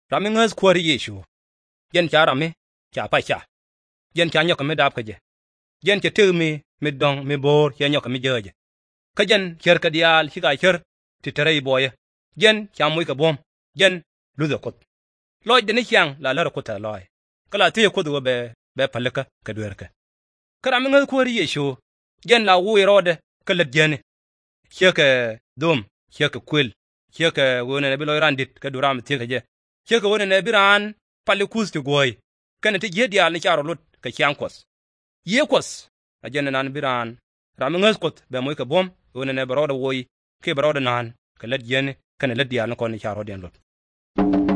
rami ngas kwari Yeshu yen cha rami cha pa cha yen cha nyok mi dap ka je yen cha tu mi dong mi bor yen nyok mi je ka yen cher ka dial chi ga cher ti tere boye yen cha muy ka bom yen lu da kot loy de ni chang la la ko ta loy kala ti ko do be palaka ka duer ka kara mi ngas kwari Yeshu yen la wu rode ka let jeni cheke dum cheke kwel cheke wona ne bi loy randit ka duram ti ka je cheke wona ne bi ran palikus ti goy kana ti je dial ni charo lut ka chankos ye kos ajena nan bi ran ram ngas kot be moy ka bom wona ne baroda woy ke baroda nan ka let jeni kana let dial ko ni charo den lut